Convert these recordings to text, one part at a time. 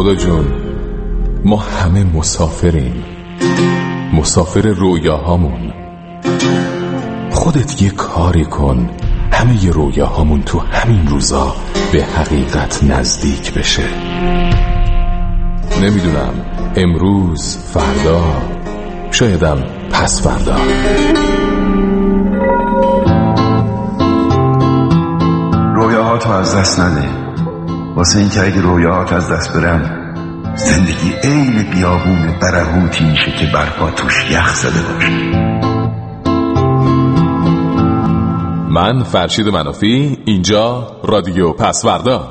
خدا جون ما همه مسافریم، مسافر رویاهامون. خودت یه کاری کن همه رویاهامون تو همین روزا به حقیقت نزدیک بشه. نمیدونم امروز، فردا، شایدم پس فردا. رویاهاتو از دست نده، واسه این که اگه رویاهات از دست برن زندگی عین بیابون برهوتی میشه که برپا توش یخ زده باشه. من فرشید منافی، اینجا رادیو پسوردا.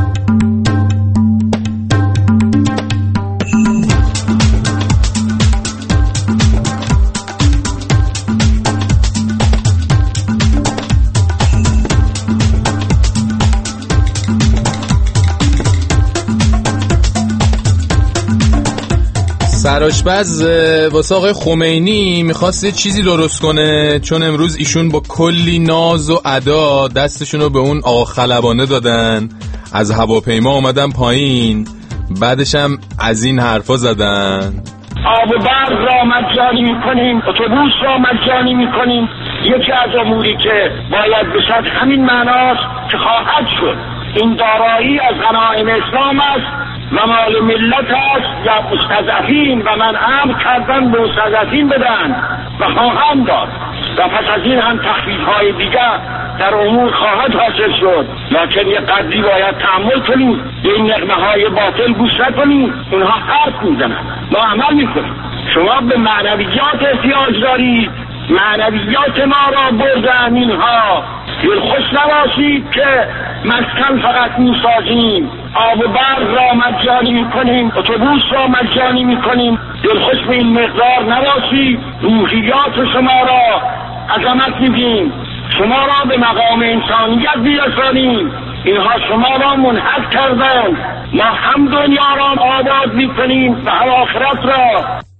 سرآشپز واسه آقای خمینی میخواست یه چیزی درست کنه، چون امروز ایشون با کلی ناز و ادا دستشونو به اون آقا خلبانه دادن، از هواپیما اومدن پایین، بعدش هم از این حرفا زدن آب و برق را مجانی میکنیم، اتوبوس را مجانی میکنیم. یکی از اموری که باید بشد همین معناست که خواهد شد. این دارایی از غنایم اسلام است و مال ملت است یا مستضعفین، و من امر کردم به مستضعفین بدن و خواهم داد، و پس از این هم تخفیف‌های دیگر در امور خواهد حاصل شد. لکن یه قدری باید تحمل کنیم، به این نغمه‌های باطل گوش نکنیم. اونها حرف میزنن، ما عمل میکنیم. شما به معنویات احتیاج دارید، معنویات ما را بردن اینها. دلخوش نباشید که مسکن فقط میسازیم، آب و برق را مجانی میکنیم، اتوبوس را مجانی میکنیم. دلخوش به این مقدار نباشید. روحیات شما را عظمت میدیم، شما را به مقام انسانیت میرسانیم. اینها شما را منحط کردن، ما هم دنیا را آباد میکنیم و هم آخرت را.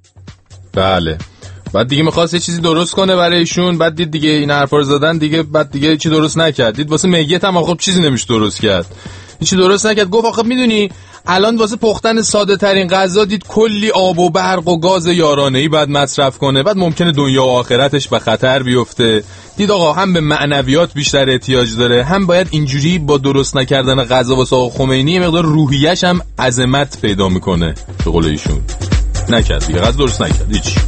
بله، بعد دیگه می‌خواست یه چیزی درست کنه برای ایشون، بعد دید دیگه این حرفا رو زدن دیگه، بعد دیگه چی درست نکرد. دید واسه میت هم خب چیزی نمیشه درست کرد، هیچی درست نکرد. گفت آخه میدونی الان واسه پختن ساده ترین غذا دید کلی آب و برق و گاز یارانه‌ای بعد مصرف کنه، بعد ممکنه دنیا و آخرتش به خطر بیفته. دید آقا هم به معنویات بیشتر احتیاج داره، هم باید اینجوری با درست نکردن غذا واسه آقا خمینی مقدار روحیه‌ش هم عظمت پیدا میکنه. به قول ایشون نکرد دیگه، غذا درست نکرد هیچ.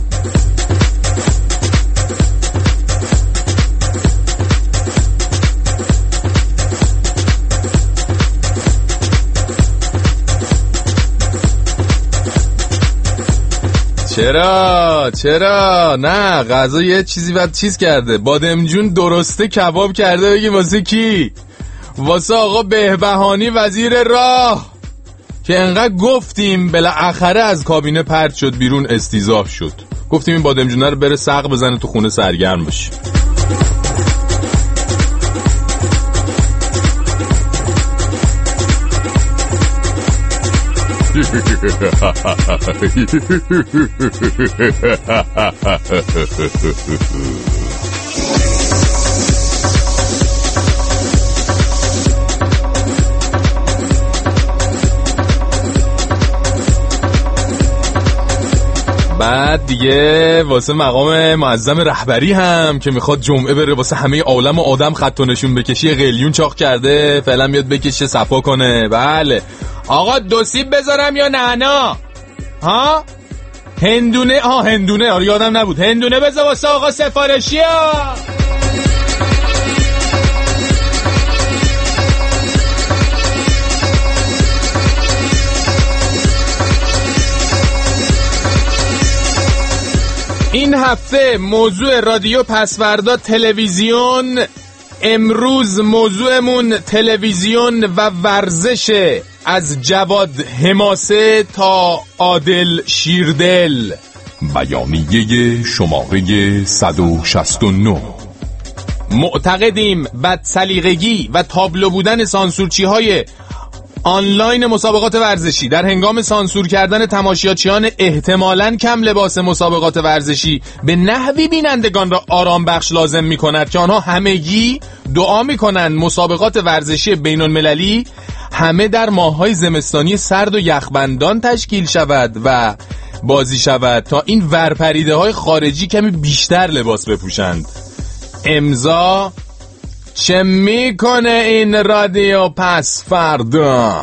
چرا نه، غذا یه چیزی بعد چیز کرده. بادمجون درسته کباب کرده. بگی واسه کی؟ واسه آقا بهبهانی وزیر راه که انقدر گفتیم بالاخره از کابینه پرت شد بیرون، استیضاح شد. گفتیم این بادمجونه رو بره سق بزنه تو خونه سرگرم بشه. بعد دیگه واسه مقام معظم رهبری هم که میخواد جمعه بره واسه همه عالم و آدم خط و نشون بکشی، قلیون چاق کرده، فعلا میاد بکشه صفا کنه. بله آقا دو سیب بذارم یا نعنا؟ ها هندونه، هندونه، آره یادم نبود، هندونه بذار واسه آقا سفارشی ها. این هفته موضوع رادیو پسوردا تلویزیون. امروز موضوعمون تلویزیون و ورزشه، از جواد حماسه تا عادل شیردل. بیانیه شماره 169. معتقدیم بدسلیقگی و تابلو بودن سانسورچی های آنلاین مسابقات ورزشی در هنگام سانسور کردن تماشاچیان احتمالاً کم لباس مسابقات ورزشی به نحوی بینندگان را آرام بخش لازم می کند که آنها همگی دعا می کنند مسابقات ورزشی بین المللی همه در ماه‌های زمستانی سرد و یخبندان تشکیل شود و بازی شود تا این ورپریده های خارجی کمی بیشتر لباس بپوشند. امضا چه میکنه این رادیو پس فردا؟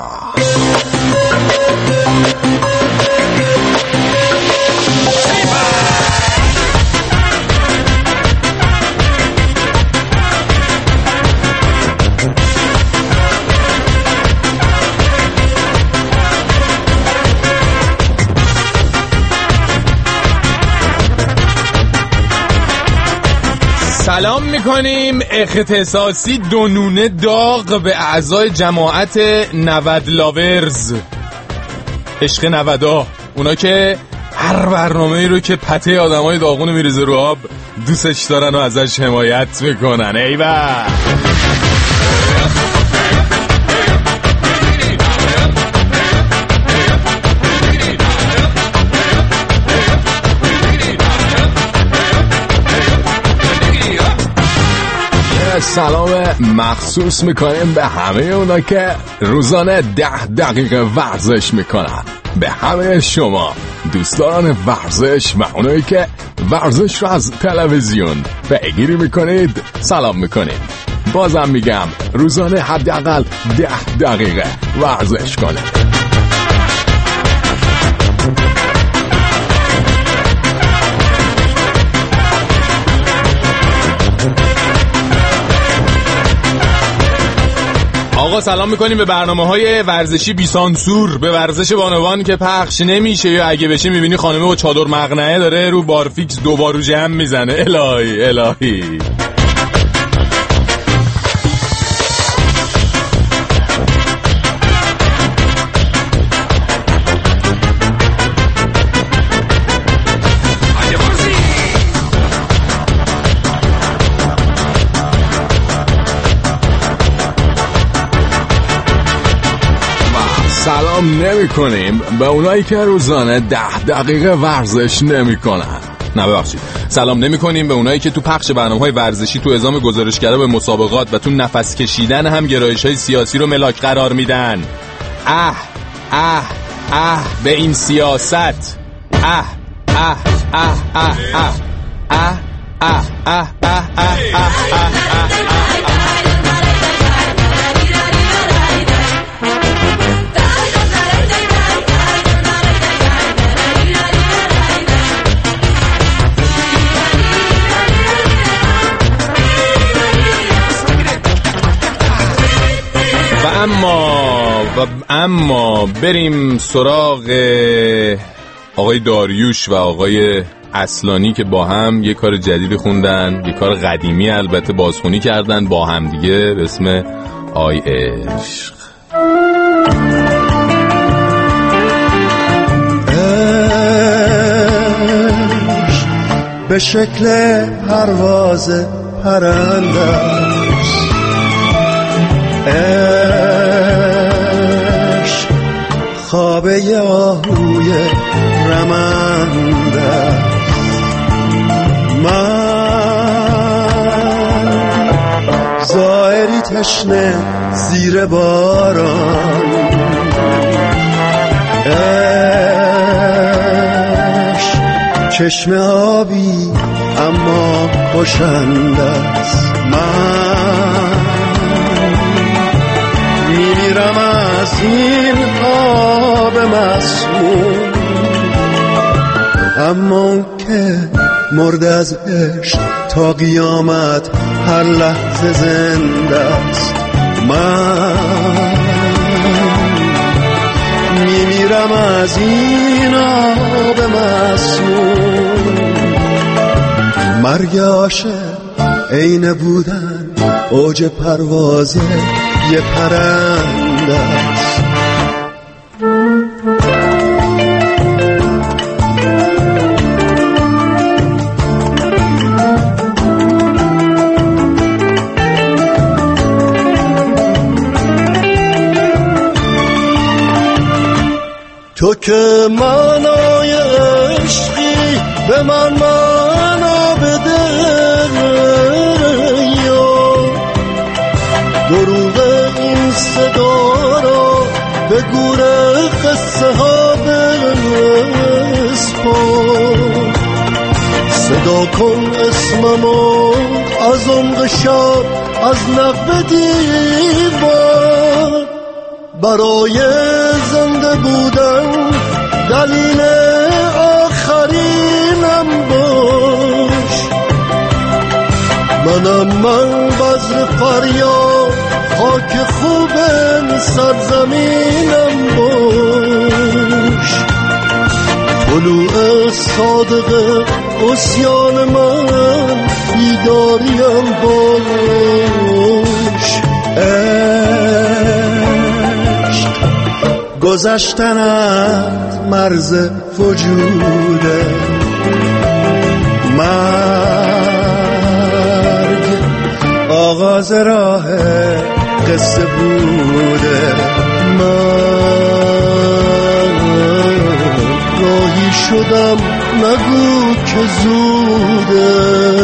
سلام میکنیم اختصاصی دونونه داغ به اعضای جماعت نود لاورز، عشق نودا، اونا که هر برنامه‌ای رو که پته آدمای داغونو میریزه رو آب دوستش دارن و ازش حمایت میکنن. ایوه سلام مخصوص میکنیم به همه اونا که روزانه 10 دقیقه ورزش میکنن، به همه شما دوستان ورزش و اونایی که ورزش رو از تلویزیون پیگیری میکنید سلام میکنیم. بازم میگم روزانه حداقل 10 دقیقه ورزش کنید. آقا سلام میکنیم به برنامه‌های ورزشی بی سانسور، به ورزش بانوان که پخش نمیشه یا اگه بشه میبینی خانمه با چادر مقنعه داره رو بارفیکس دوبار رو جمع میزنه. الهی سلام نمی کنیم به اونایی که روزانه 10 دقیقه ورزش نمی کنن. نه ببخشید، سلام نمی کنیم به اونایی که تو پخش برنامه‌های ورزشی تو اعزام گزارشگرا به مسابقات و تو نفس کشیدن هم گرایش‌های سیاسی رو ملاک قرار میدن. به این سیاست. اما بریم سراغ آقای داریوش و آقای اصلانی که با هم یه کار جدید خوندن، یه کار قدیمی البته بازخونی کردن با هم دیگه به اسم آی عشق. به شکل پرواز پرنده عشق خوابه آهوی رمنده من زائری تشنه زیر باران عشق چشم آبی اما خوشنده است من میمیرم از این آب مسموم اما اون که مرد از عشق تا قیامت هر لحظه زنده است من میمیرم از این آب مسموم مرگ عاشق عین بودن اوج پرواز یه پرنده است تو که معنای عشقی به من معنا بده یا دروغ این صدا را به گور قصه ها بسپار صدا کن اسممو از عمق شب از نقب دیوار برای زنده بودن دلیل آخرینم باش من بذر فریاد خاک خوب سرزمینم باش طلوع صادق عصیان من بیداریم باش عشق گذشتنت مرز وجوده مرگ آغاز راه قصه بوده راهی شدم نگو که زوده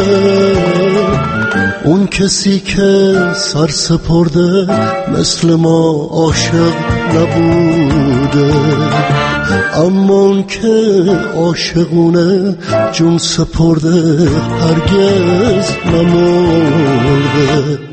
اون کسی که سر سپرده مثل ما عاشق نبوده اما اون که عاشقونه جون سپرده هرگز نمرده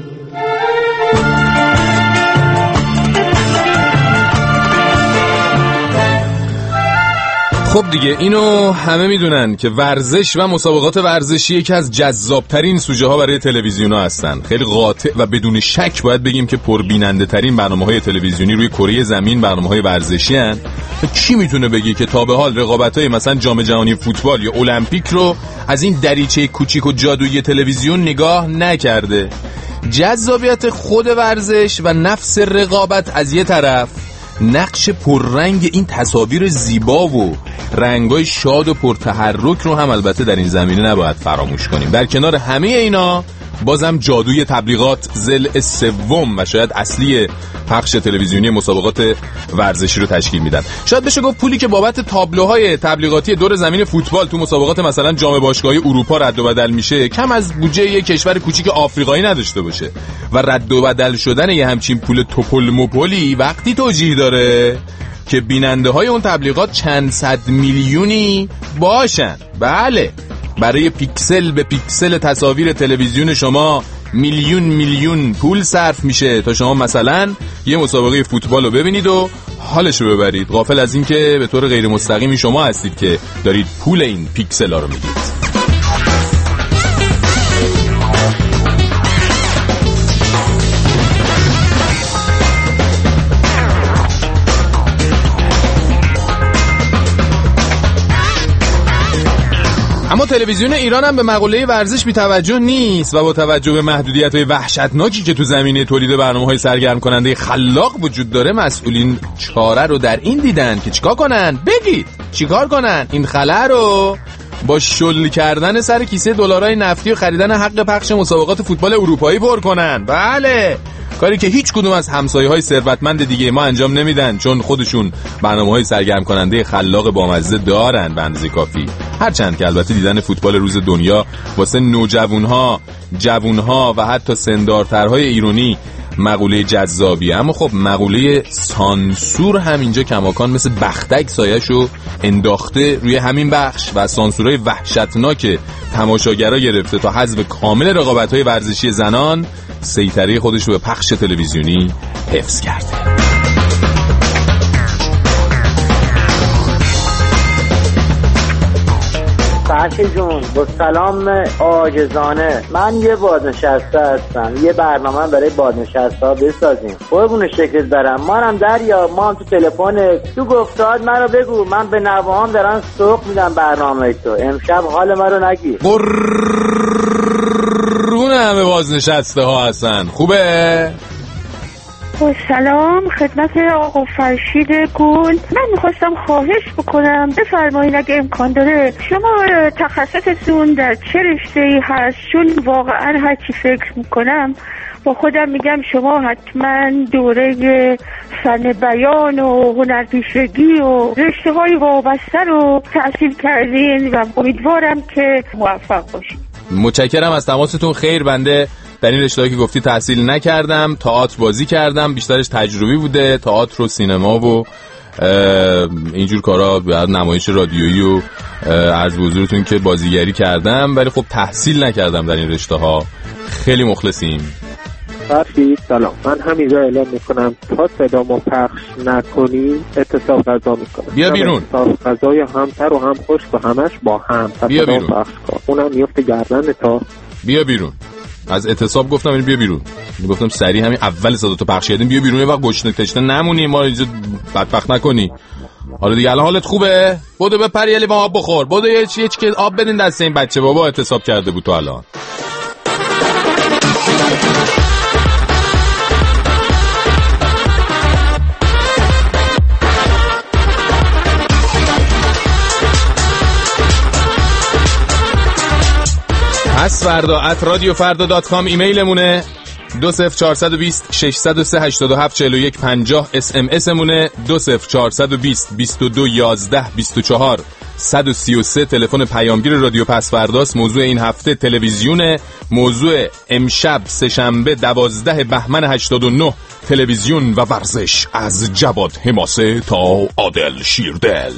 خب دیگه اینو همه میدونن که ورزش و مسابقات ورزشی یکی از جذابترین سوژه ها برای تلویزیون ها هستن. خیلی قاطع و بدون شک باید بگیم که پربیننده ترین برنامه‌های تلویزیونی روی کره زمین برنامه‌های ورزشی هستن. کی میتونه بگه که تا به حال رقابت‌های مثلا جام جهانی فوتبال یا المپیک رو از این دریچه کوچیک و جادویی تلویزیون نگاه نکرده؟ جذابیت خود ورزش و نفس رقابت از یه طرف، نقش پررنگ این تصاویر زیبا و رنگای شاد و پرتحرک رو هم البته در این زمینه نباید فراموش کنیم. در کنار همه اینا بازم جادوی تبلیغات ضلع سوم و شاید اصلی پخش تلویزیونی مسابقات ورزشی رو تشکیل میدن. شاید بشه گفت پولی که بابت تابلوهای تبلیغاتی دور زمین فوتبال تو مسابقات مثلا جام باشگاهی اروپا رد و بدل میشه کم از بودجه یک کشور کوچیک آفریقایی نداشته باشه و رد و بدل شدن یه همچین پول توپل مپولی وقتی توجیه داره که بیننده های اون تبلیغات چند صد میلیونی باشن. بله، برای پیکسل به پیکسل تصاویر تلویزیون شما میلیون پول صرف میشه تا شما مثلا یه مسابقه فوتبال رو ببینید و حالش رو ببرید، غافل از این که به طور غیر مستقیمی شما هستید که دارید پول این پیکسل ها رو میدید. اما تلویزیون ایران هم به مقوله ورزش بی توجه نیست و با توجه به محدودیت‌های وحشتناکی که تو زمینه تولید برنامه‌های سرگرم کننده خلاق وجود داره، مسئولین چاره رو در این دیدن که چیکار کنن؟ بگید چیکار کنن؟ این خلا رو با شل کردن سر کیسه دلارای نفتی و خریدن حق پخش مسابقات فوتبال اروپایی پر کنن. بله، کاری که هیچ کدوم از همسایه‌های ثروتمند دیگه ما انجام نمیدن، چون خودشون برنامه‌های سرگرم کننده خلاق بامزه دارن به اندازه کافی. هرچند که البته دیدن فوتبال روز دنیا واسه نوجوان‌ها، جوان‌ها و حتی سندارترهای ایرانی مقوله جذابیه، اما خب مقوله سانسور هم اینجا کماکان مثل بختک سایه‌شو انداخته روی همین بخش و سانسورهای وحشتناک تماشاگرها گرفته تا حذف کامل رقابت‌های ورزشی زنان سیطره خودش رو به پخش تلویزیونی حفظ کرده. فرشی جون با سلام عاجزانه، من یه بازنشسته هستم، یه برنامه برای بازنشسته ها بسازیم. قربون شکلت برم، ما هم تو تلفن تو گفتاد منو بگو، من به نوام دارن سوق میدم برنامه تو، امشب حال ما رو نگیر. قربون همه بازنشسته ها هستن. خوبه؟ سلام خدمت آقا فرشید گل. من میخواستم خواهش بکنم بفرمایید اگه امکان داره شما تخصصتون در چه رشته‌ای هست، چون واقعا هر چی فکر میکنم با خودم میگم شما حتما دوره فن بیان و هنرپیشگی و رشته‌های وابسته رو تحصیل کردین و امیدوارم که موفق باشید. متشکرم از تماستون. خیر، بنده در این رشته‌ای که گفتی تحصیل نکردم، تئاتر بازی کردم، بیشترش تجربی بوده، تئاتر و سینما و اینجور کارا، نمایش رادیویی و عرض به حضورتون که بازیگری کردم، ولی خب تحصیل نکردم در این رشته‌ها. خیلی مخلصیم. فرشید سلام، من همینجا اعلام میکنم تا صدامو پخش نکنی اعتصاب غذا میکنم. بیا بیرون. اعتصاب غذای همتر و هم خشک و همش با هم. بیا بیرون. پخش کن. اونم میفته گردن تا. بیا بیرون. از اعتصاب گفتم این بیا بیرون. گفتم سریع همین اول صداتو پخش کردیم بیا بیرون، یه وقت گشنه تشنه نمونی، ما اینجا بدبخت نکنی. حالا دیگه الان حالت خوبه؟ بدو بپر یه لیوان آب بخور. بدو یه چی که آب بدین دست این بچه، بابا اعتصاب کرده بود تو الان. پس فردا @radiofarda.com ایمیلمونه، 20420 603 87 41 50 SMS مونه، 20420 22 11 24 133 تلفن پیامگیر رادیو پس فرداست. موضوع این هفته تلویزیونه. موضوع امشب سه‌شنبه 12 بهمن 89 تلویزیون و ورزش، از جواد حماسه تا عادل شیردل.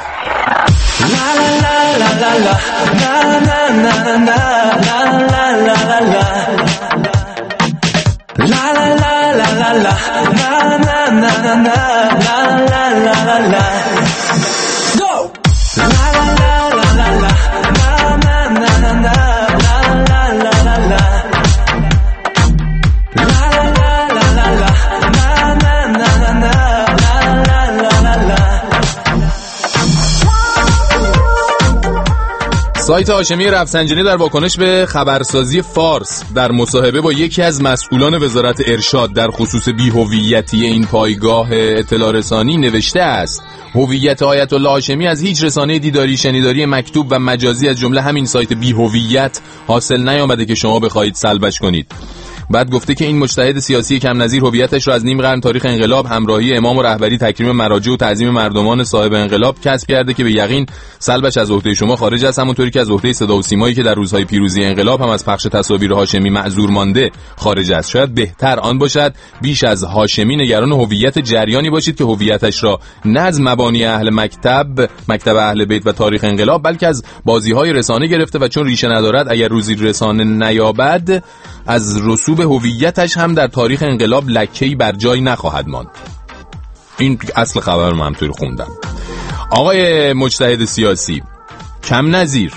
سایت هاشمی رفسنجانی در واکنش به خبرسازی فارس در مصاحبه با یکی از مسئولان وزارت ارشاد در خصوص بی‌هویتی این پایگاه اطلاع رسانی نوشته است: هویت آیت الله هاشمی از هیچ رسانه دیداری، شنیداری، مکتوب و مجازی از جمله همین سایت بی‌هویت حاصل نیامده که شما بخواهید سلبش کنید. بعد گفته که این مجتهد سیاسی کم نظیر هویتش را از نیم قرن تاریخ انقلاب، همراهی امام و رهبری، تکریم مراجع و تعظیم مردمان صاحب انقلاب کسب کرده که به یقین سلبش از عهده شما خارج است، همونطوری که از عهده صدا و سیمایی که در روزهای پیروزی انقلاب هم از پخش تصاویر هاشمی معذور مانده خارج است. شاید بهتر آن باشد بیش از هاشمی نگران هویت جریانی باشید که هویتش را نه از مبانی اهل مکتب اهل بیت و تاریخ انقلاب، بلکه از بازی‌های رسانه گرفته و چون ریشه ندارد اگر روزی رسانه نیابد از رسوب هویتش هم در تاریخ انقلاب لکه‌ای بر جای نخواهد ماند. این اصل خبر رو من همطوری خوندم. آقای مجتهد سیاسی کم نظیر،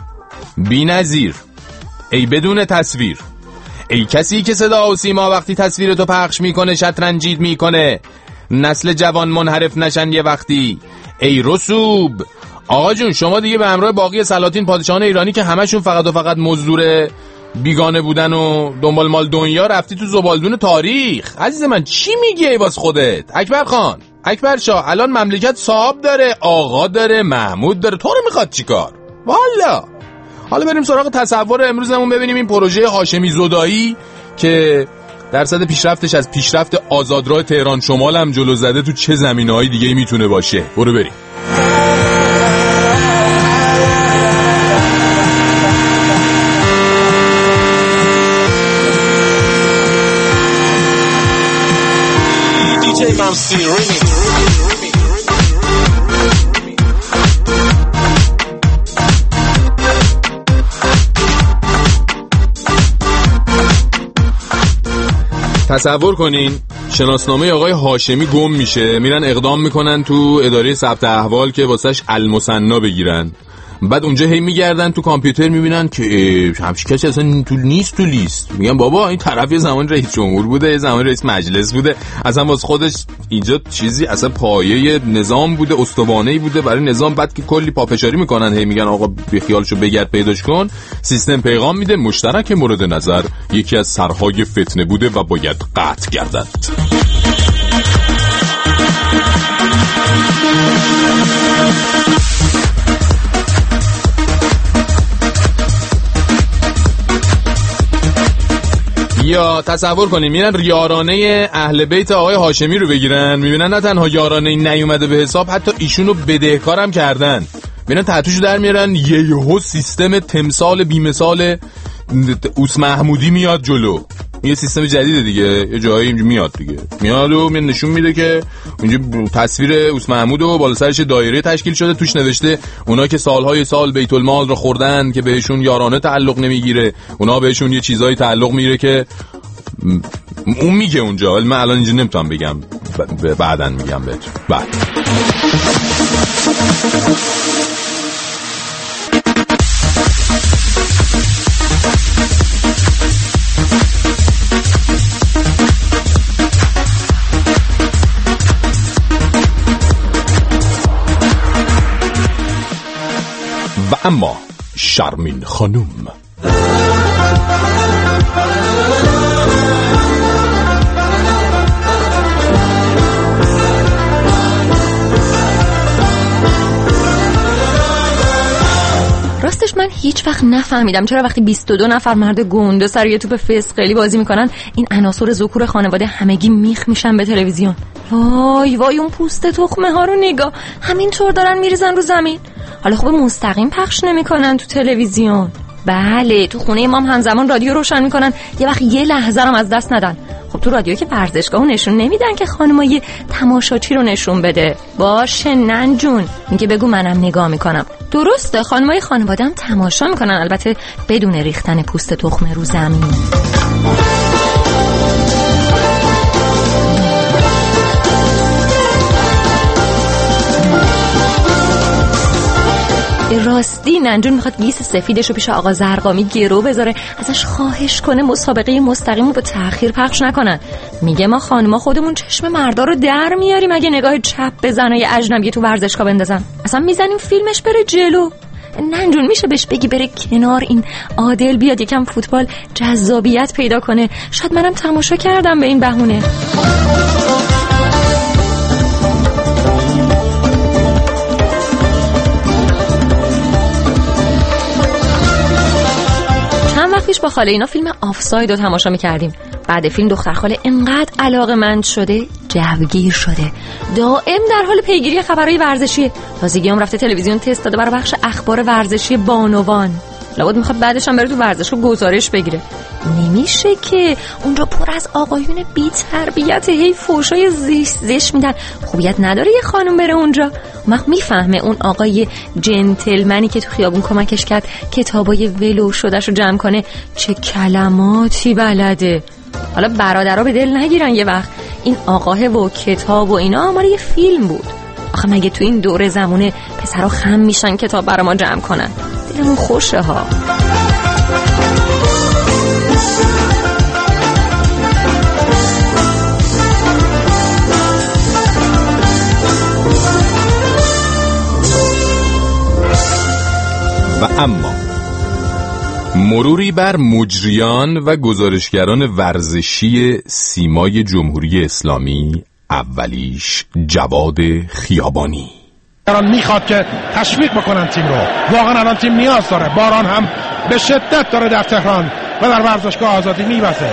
بی نظیر، ای بدون تصویر، ای کسی که صدا و سیما وقتی تصویرتو پخش میکنه شطرنجید میکنه، نسل جوان منحرف نشن یه وقتی، ای رسوب. آقا جون شما دیگه به همراه باقی سلاطین پادشاهان ایرانی که همشون فقط و فقط مزدور بیگانه بودن و دنبال مال دنیا رفتی تو زبالدون تاریخ. عزیز من چی میگی ای باز خودت؟ اکبر خان، اکبر شاه الان مملکت صاحب داره، آقا داره، محمود داره، تو رو میخواد چیکار؟ والا حالا بریم سراغ تصور امروزمون، ببینیم این پروژه هاشمی زدایی که درصد پیشرفتش از پیشرفت آزادراه تهران شمال هم جلو زده تو چه زمینه‌های دیگه میتونه باشه. برو بریم. تصور کنین شناسنامه آقای هاشمی گم میشه، میرن اقدام میکنن تو اداره ثبت احوال که واسش المثنا بگیرن. بعد اونجا هی میگردن تو کامپیوتر میبینن که همچین کسی اصلا تو نیست تو لیست. میگن بابا این طرف یه زمان رئیس جمهور بوده، یه زمان رئیس مجلس بوده، اصلا واسه خودش اینجا چیزی اصلا پایه نظام بوده، استوانه‌ای بوده برای نظام. بعد که کلی پافشاری میکنن هی میگن آقا بی خیالشو بگرد پیداش کن، سیستم پیغام میده مشترک مورد نظر یکی از سرهای فتنه بوده و باید قطع گردد. یا تصور کنیم میرن یارانه اهل بیت آقای هاشمی رو بگیرن، میبینن نه تنها یارانه نیومده به حساب، حتی ایشونو بدهکارم کردن. میرن تحتوشو در میارن، یهو سیستم تمثال بیمثال اوس محمودی میاد جلو. یه سیستم جدیده دیگه، یه جایی اینجا میاد دیگه، میاد و نشون میده که اونجا تصویر اوس محمود و بالا سرش دایره تشکیل شده، توش نوشته اونا که سالهای سال بیت المال رو خوردن که بهشون یارانه تعلق نمیگیره، اونا بهشون یه چیزایی تعلق میگیره که اون میگه اونجا، ولی من الان اینجا نمیتونم بگم، بعداً میگم بهتون. بعد و اما شرمین خانوم راستش من هیچ وقت نفهمیدم چرا وقتی 22 نفر مرد گنده سر یه توپ فسقلی بازی میکنن این عناصر ذکور خانواده همگی میخ میشن به تلویزیون. وای وای اون پوست تخمه ها رو نگاه، همینطور دارن میریزن رو زمین. حالا خب مستقیم پخش نمیکنن تو تلویزیون. بله تو خونه امام همزمان رادیو روشن میکنن، یه وقت یه لحظه هم از دست ندن. خب تو رادیو که ورزشگاهو نشون نمیدن که خانم‌ها یه تماشاچی رو نشون بده. باشه نن جون، میگه بگو منم نگاه میکنم. درسته خانم‌های خانواده‌ام تماشا میکنن، البته بدون ریختن پوست تخمه رو زمین. راستی ننجون میخواد گیس سفیدشو پیش آقا زرقامی گرو بذاره، ازش خواهش کنه مسابقه مستقیمو به تأخیر پخش نکنن. میگه ما خانوما خودمون چشم مردا رو در میاریم اگه نگاه چپ به زنای اجنبی تو ورزشگاه بندازن، اصلا میزنیم فیلمش بره جلو. ننجون میشه بهش بگی بره کنار، این عادل بیاد یکم فوتبال جذابیت پیدا کنه، شاید منم تماشا کردم به این بهونه. با خاله اینا فیلم آفساید رو تماشا میکردیم. بعد فیلم دختر خاله انقدر علاقه‌مند شده جوگیر شده، دائم در حال پیگیری خبرهای ورزشی. تازگی هم رفته تلویزیون تست داده برای بخش اخبار ورزشی بانوان. لابد میخواد بعدش هم بره تو ورزشگاه گزارش بگیره. نمیشه که اونجا پر از آقایون بی تربیت هی فوشای زشت میدن، خوبیت نداره یه خانم بره اونجا. وقت میفهمه اون آقای جنتلمنی که تو خیابون کمکش کرد کتابای ولو شدهش رو جمع کنه چه کلماتی بلده. حالا برادرها به دل نگیرن یه وقت این آقاه و کتاب و اینا آمار یه فیلم بود. آخه مگه تو این دوره زمونه پسرها خم میشن کتاب برا ما جمع کنن؟ دلمون خوشه ها. و اما مروری بر مجریان و گزارشگران ورزشی سیمای جمهوری اسلامی، اولیش جواد خیابانی. الان میخواد که تشویق بکنن تیم رو، واقعا الان تیم نیاز داره، باران هم به شدت داره در تهران و در ورزشگاه آزادی میوزه.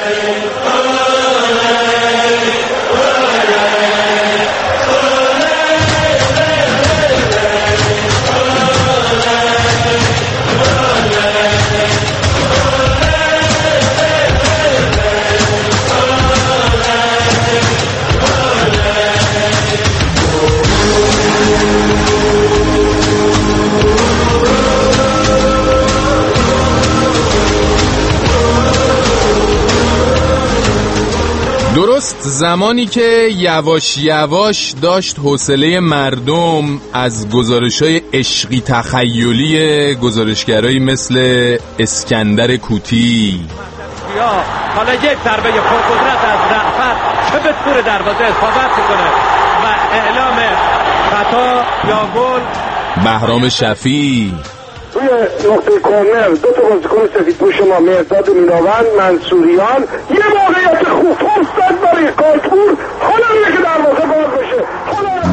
درست زمانی که یواش یواش داشت حوصله مردم از گزارش‌های عشقی تخیلی گزارشگرایی مثل اسکندر کوتی، حالا یک ضربه پرقدرت از رأفت که به تور دروازه اصابت می‌کنه و اعلام خطا یا گل. بهرام شفیع توی نقطه کورنر دو تا بازیکن سفیدپوش ما مهرداد میناوند منصوریان یه موقعیت خوب فرصت برای کارپور، حالا میگه که دروازه باز بشه.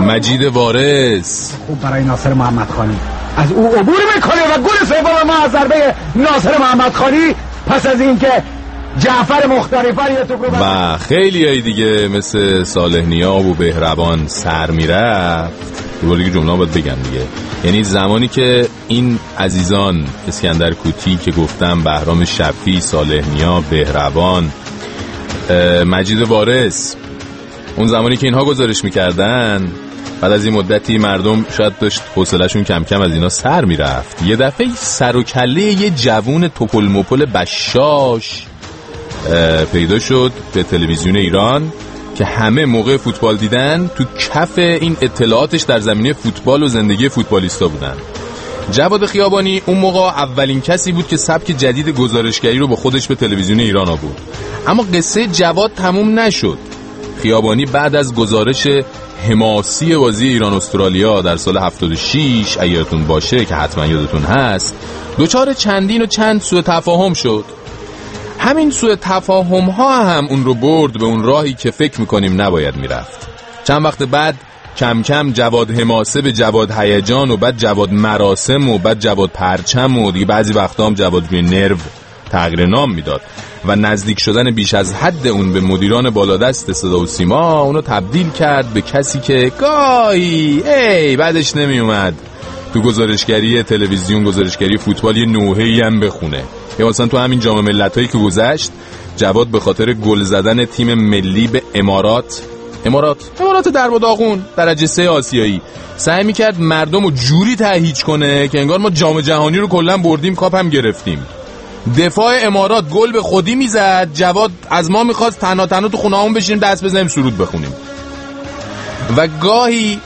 مجید وارث خوب برای ناصر محمدخانی، از او عبور میکنه و گل سوم ما از ضربه ناصر محمدخانی پس از اینکه جعفر مختاری‌فر یه توپ رو و خیلی های دیگه مثل صالح نیاب و بهربان سر میرفت. دوباره دیگه جمله باید بگم دیگه، یعنی زمانی که این عزیزان اسکندر کوتی که گفتم، بهرام شفیع، صالح نیاب، بهربان، مجید وارث، اون زمانی که اینها گزارش میکردن، بعد از این مدتی مردم شاید داشت حوصله‌شون کم کم از اینا سر میرفت، یه دفعه سر و کله یه جوون توپل مپل بشاش پیدا شد به تلویزیون ایران که همه موقع فوتبال دیدن تو کف این اطلاعاتش در زمینه فوتبال و زندگی فوتبالیستا بودن. جواد خیابانی اون موقع اولین کسی بود که سبک جدید گزارشگری رو با خودش به تلویزیون ایران آورد. اما قصه جواد تموم نشد. خیابانی بعد از گزارش حماسی بازی ایران استرالیا در سال 76 اگه یادتون باشه که حتما یادتون هست، دچار چند سوء تفاهم شد. همین سوء تفاهم ها هم اون رو برد به اون راهی که فکر میکنیم نباید میرفت. چند وقت بعد کم کم جواد حماسه به جواد هیجان و بعد جواد مراسم و بعد جواد پرچم و دیگه بعضی وقتا هم جواد روی نرو تغییر نام میداد و نزدیک شدن بیش از حد اون به مدیران بالادست صدا و سیما اونو تبدیل کرد به کسی که گاهی بعدش نمی اومد تو گزارشگری تلویزیون، گزارشگری فوتبال یه نوحه‌ای هم بخونه. یا مثلا تو همین جام ملت‌هایی که گذشت، جواد به خاطر گل زدن تیم ملی به امارات در داغون درجه 3 آسیایی سعی می‌کرد مردم رو جوری تهییج کنه که انگار ما جام جهانی رو کلا بردیم، کاپ هم گرفتیم. دفاع امارات گل به خودی میزد، جواد از ما می‌خواست تنها تو خونه‌مون بشینیم دست بزنیم سرود بخونیم. و گاهی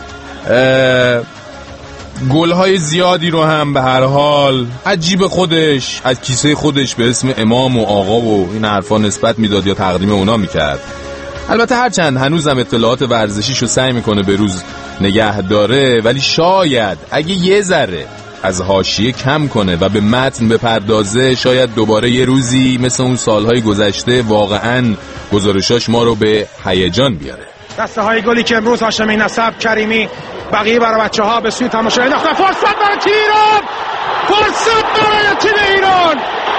گل‌های زیادی رو هم به هر حال عجیب خودش از کیسه خودش به اسم امام و آقا و این حرفا نسبت میداد یا تقدیم اونا میکرد. البته هرچند هنوزم اطلاعات ورزشیشو سعی میکنه به روز نگه داره، ولی شاید اگه یه ذره از حاشیه کم کنه و به متن بپردازه، شاید دوباره یه روزی مثل اون سالهای گذشته واقعاً گزارشاش ما رو به هیجان بیاره. دسته های گلی که امروز هاشمی نسب، کریمی، بقیه برای بچه ها به سوی تماشا انداختن. فرصت برای تیم ایران، فرصت برای تیم ایران،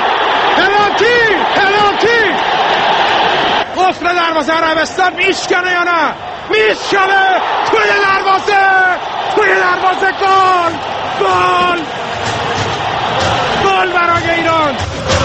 پنالتی قفل دروازه عربستان میشکنه یا نه؟ میشکنه توی دروازه گل برای ایران.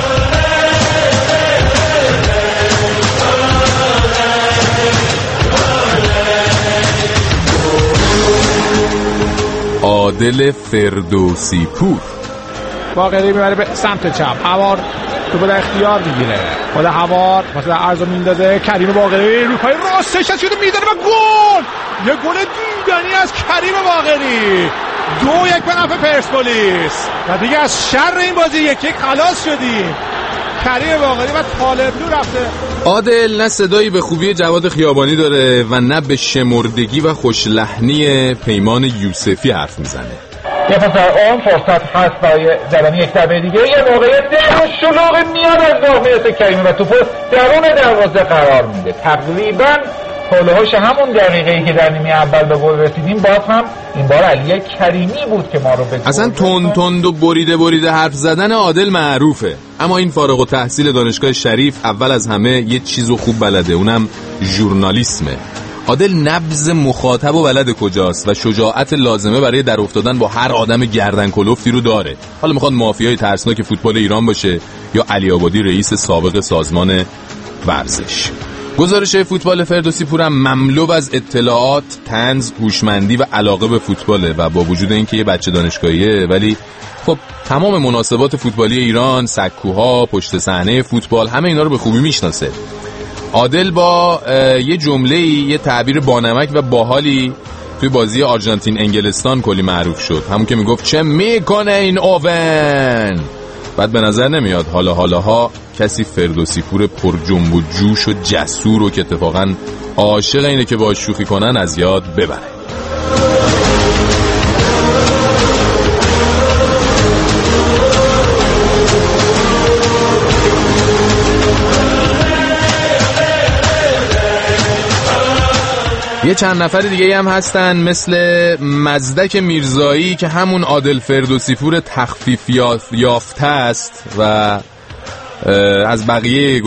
عادل فردوسی پور باقری میبره به سمت چپ، هوار تو به اختیار میگیره، خود هوار واسه عرضو میندازه، کریم باقری روی پای راستش از شده میداره و گل! یه گل دیدنی از کریم باقری، 2-1 به نفع پرسپولیس و دیگه از شر این بازی 1-1 خلاص شدیم. کریم باقری و طالبلو رفته. عادل نه صدایی به خوبی جواد خیابانی داره و نه به شمردگی و خوشلحنی پیمان یوسفی حرف میزنه. یه اون فرصت هست برای زدن یک ضربه دیگه، یه موقعیت شلوغ میاد از موقعیت کریمی و توپو درون دروازه قرار میده. تقریبا هولوهاش همون دقیقه‌ای که در نیمه اول به گل رسیدیم، باز هم این بار علی کریمی بود که ما رو به اصلا تند و بریده حرف زدن عادل معروفه، اما این فارغ التحصیل دانشگاه شریف اول از همه یه چیزو خوب بلده، اونم ژورنالیسمه. عادل نبض مخاطب و بلد کجاست و شجاعت لازمه برای در افتادن با هر آدم گردن کلفتی رو داره. حالا میخواد مافیای ترسناک فوتبال ایران باشه یا علی آبادی رئیس سابق سازمان ورزش. گزارش فوتبال فردوسی پورم مملو از اطلاعات، طنز، هوشمندی و علاقه به فوتباله و با وجود اینکه یه بچه دانشگاهیه ولی خب تمام مناسبات فوتبالی ایران، سکوها، پشت صحنه فوتبال، همه اینا رو به خوبی میشناسه. عادل با یه جمله‌ای، یه تعبیر بانمک و باحالی توی بازی آرژانتین انگلستان کلی معروف شد، همون که میگفت چه میکنه این اوون. بعد به نظر نمیاد حالاها کسی فردوسی پور پر جنب و جوش و جسور رو که اتفاقا عاشق اینه که باهاش شوخی کنن از یاد ببره. یه چند نفر دیگه هم هستن مثل مزدک میرزایی که همون عادل فردوسی پور تخفیف یافته است و از بقیه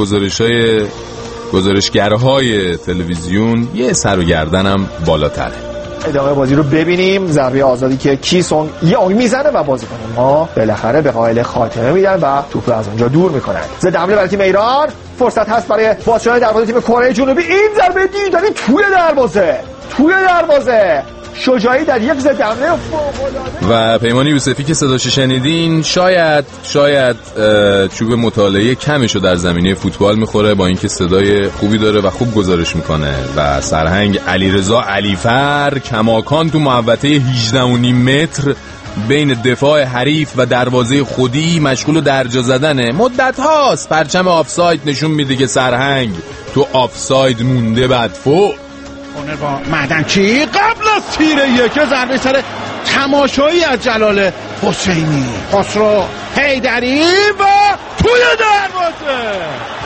گزارشگرهای تلویزیون یه سر و گردنم بالاتره. ادامه بازی رو ببینیم. ضربه آزادی که کیسون یه آنگ میزنه و بازیکن ما بالاخره به قائل خاتمه میدن و توپ رو از اونجا دور میکنن. ضد حمله برای تیم ایران، فرصت هست برای بازیکن دروازه تیم کره جنوبی. این ضربه دیدنی توی دروازه شجاعی در یک ضد حمله و پیمان یوسفی که صداش شنیدین شاید چوب مطالعه کمشو در زمینه فوتبال میخوره، با اینکه صدای خوبی داره و خوب گزارش میکنه. و سرهنگ علیرضا علیفر کماکان تو محوطه 18.5 متر بین دفاع حریف و دروازه خودی مشغول درجا زدنه. مدت هاست پرچم آفساید نشون میده که سرهنگ تو آفساید مونده. بدفو اونه با معدنچی قبل از تیر یک ضربه سر تماشایی از جلال حسینی، خسرو حیدری و توی دروازه.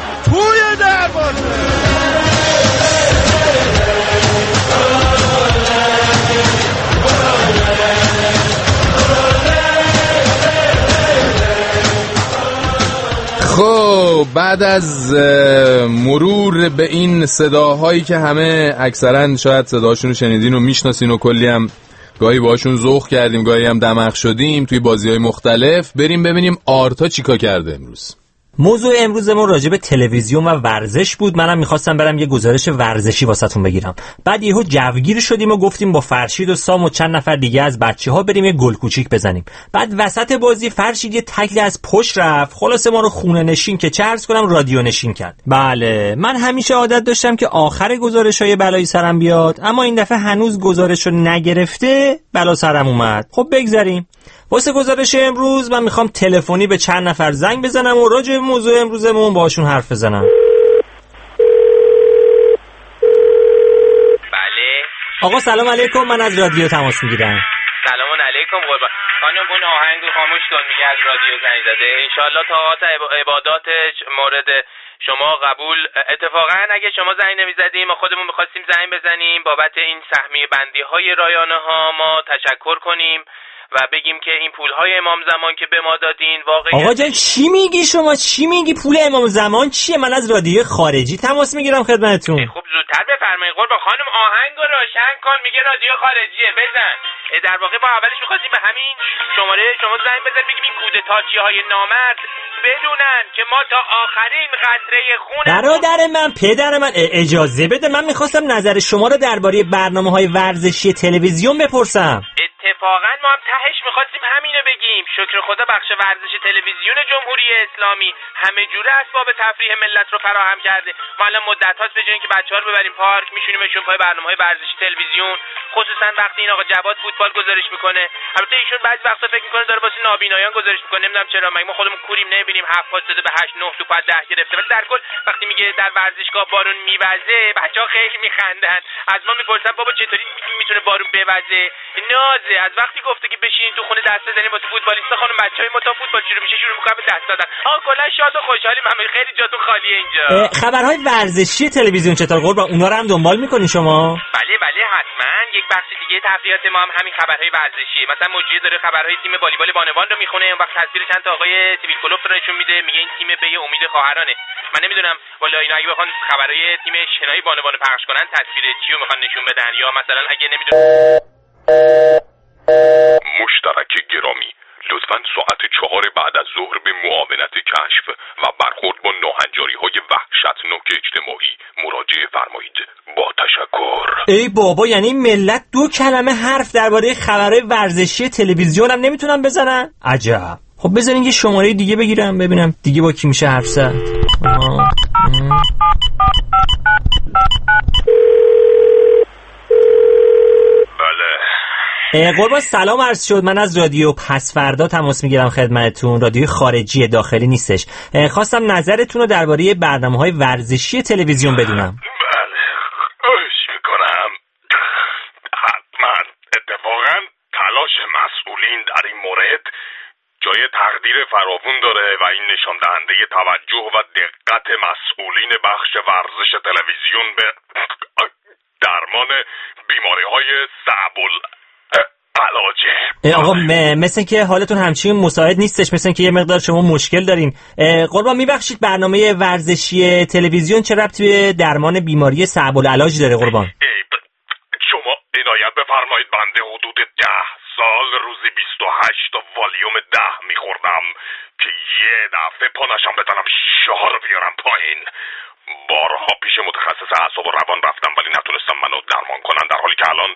خب بعد از مرور به این صداهایی که همه اکثرا شاید صداشون رو شنیدین و میشناسین و کلی هم گاهی باشون ذوق کردیم، گاهی هم دماغ شدیم توی بازی‌های مختلف، بریم ببینیم آرتا چیکار کرده امروز. موضوع امروزمون راجع به تلویزیون و ورزش بود. منم میخواستم برم یه گزارش ورزشی واسهتون بگیرم. بعد یهو جوگیر شدیم و گفتیم با فرشید و سام و چند نفر دیگه از بچه‌ها بریم یه گل کوچیک بزنیم. بعد وسط بازی فرشید یه تکل از پشت رفت، خلاص ما رو خونه نشین که چه عرض کنم رادیو نشین کرد. بله من همیشه عادت داشتم که آخر گزارش‌های بلایی سرم بیاد، اما این دفعه هنوز گزارشو نگرفته بلا سرم اومد. خب بگذریم. واسه گزارش امروز من میخوام تلفنی به چند نفر زنگ بزنم و راجع به موضوع امروزمون باشون حرف بزنم. بله. آقا سلام علیکم، من از رادیو تماس میگیرم. سلام علیکم قربان. خانم اون آهنگو خاموش کن، میگه از رادیو زنگ زده. انشالله طاعات عباداتش مورد شما قبول. اتفاقا اگه شما زنگ نمیزدیم ما خودمون میخواستیم زنگ بزنیم بابت این سهمیه بندی های رایانه ها ما تشکر کنیم و بگیم که این پولهای امام زمان که به ما دادین واقعا. آقا جان چی میگی شما؟ چی میگی؟ پول امام زمان چیه؟ من از رادیو خارجی تماس میگیرم خدمتتون. خب زودتر بفرمایید قربان خانم. آهنگو روشن کن، میگه رادیو خارجیه، بزن. در واقع ما اولش می‌خواستیم به همین شماره شما زنگ بزنیم بگیم این کودتاچی‌های نامرد بدونن که ما تا آخرین قطره خون. برادر من، پدر من، اجازه بده من میخواستم نظر شما رو درباره برنامه‌های ورزشی تلویزیون بپرسم. اتفاقا ما هم تهش میخواستیم همینو بگیم. شکر خدا بخش ورزش تلویزیون جمهوری اسلامی همه جوره اسباب تفریح ملت رو فراهم کرده. ما الان مدت هاست به جای اینکه بچه‌ها رو ببریم پارک میشونیمشون پای برنامه‌های ورزشی تلویزیون، خصوصا وقتی این آقا جواد فوتبال گزارش میکنه. البته ایشون بعضی وقتا فکر میکنه داره واسه نابینایان گزارش میکنه، نمیدونم چرا. ما خودمون کوریم نمیبینیم 7 پاس داده به 8 9 توپ از 10 گرفته، ولی در کل وقتی میگه در ورزشگاه بارون میوزه بچه‌ها خیلی میخندن. از ما میپرسن بابا چطوری میتونه بارون بوزه؟ نازه. از وقتی گفته که بشین تو خونه دست بزنیم واسه فوتبالیستا خانم بچهای ما تا فوتبال شروع میشه شروع میکنن به دست دادن. کلا شاد و خوشحالیم همه، خیلی جاتون خالیه اینجا. خبرهای ورزشی تلویزیون چطور قربان؟ اونا رو هم دنبال میکنین شما؟ بله حتما. یک بخش دیگه تفریحات ما هم همین خبرهای ورزشیه. مثلا مجری داره خبرهای تیم والیبال بانوان رو میخونه، اون وقت تصویر چند تا آقای سیویل کلوب رو نشون میده، میگه این تیم به امید خواهرانه. من نمیدونم والا اینا اگه بخوان خبرهای تیم شنای بانوان پخش کنن تصویر چی رو میخوان نشون بدن، یا مثلا اگه نمیدونم. مشترک گرامی، لطفاً ساعت 4 بعد از ظهر به معاونت کشف و برخورد با ناهنجاری‌های وحشتناک اجتماعی مراجعه فرمایید. با تشکر. ای بابا، یعنی ملت 2 کلمه حرف درباره خبرهای ورزشی تلویزیون هم نمیتونن بزنن؟ عجب. خب بزنین یه شماره دیگه بگیرم ببینم دیگه با کی میشه حرف زد. قربان سلام عرض شد. من از رادیو پس فردا تماس میگیرم خدمتتون. رادیو خارجی، داخلی نیستش. خواستم نظرتون رو درباره برنامه‌های ورزشی تلویزیون بدونم. بله خواهش میکنم. حتما. اتفاقا تلاش مسئولین در این مورد جای تقدیر فراوون داره و این نشان دهنده توجه و دقت مسئولین بخش ورزش تلویزیون به درمان بیماری‌های صعب العلاجه. آقا مثل که حالتون همچین مساعد نیستش، مثل که یه مقدار شما مشکل دارین. قربان میبخشید برنامه ورزشی تلویزیون چه ربطی به درمان بیماری صعب العلاج داره قربان؟ شما عنایت بفرمایید، بنده حدود 10 سال روزی 28 تا والیوم 10 میخوردم که یه دفعه پا نشم بزنم شیشه ها رو بیارم پایین. بارها پیش متخصص اعصاب و روان رفتم ولی نتونستم منو درمان کنن، در حالی که الان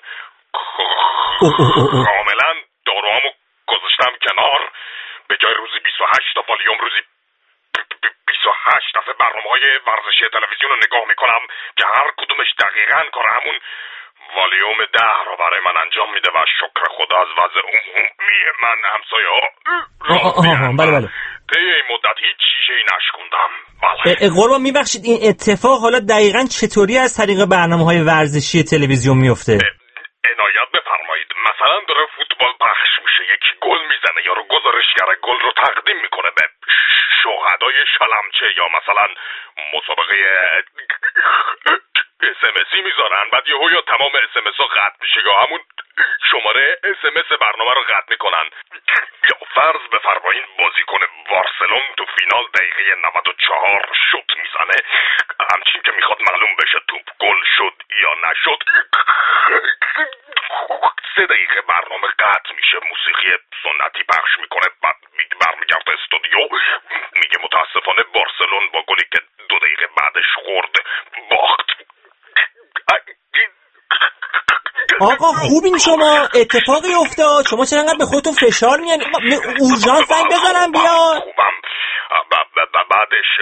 کاملا داروامو گذاشتم کنار. به جای روزی 28 تا والیوم روزی 28 دفعه برنامه‌های ورزشی تلویزیون رو نگاه میکنم که هر کدومش دقیقاً کار همون والیوم 10 رو برای من انجام میده و شکر خدا از وضع عمومی من همسایه ها بله طی این مدت هیچ شیشه‌ای نشکوندم. قربان میبخشید این اتفاق حالا دقیقاً چطوری از طریق برنامه‌های ورزشی تلویزیون میفته؟ عنایت بفرمایید، مثلا داره فوتبال پخش میشه، یکی گل میزنه، یارو گزارشگر گل رو تقدیم میکنه به شهدای شلمچه، یا مثلا مسابقه SMS میذارن، بعد یهو یا تمام SMS ها قطع میشه یا همون شماره SMS برنامه رو قطع میکنن. یا فرض بفرمایید بازیکن بارسلون تو فینال دقیقه 94 شوت میزنه، همچین که میخواد معلوم بشه توپ گل شد یا نشد 3 دقیقه برنامه قطع میشه، موسیقی سنتی پخش میکنه، بعد برمیگرده استودیو میگه متاسفانه بارسلون با گلی که 2 دقیقه بعدش خورد باخت. آقا خوبین شما، اتفاقی افتاد، شما چرا انقدر به خودتون فشار میارین؟ اورژانس زنگ بزنم بیاد. خوبم. بعدش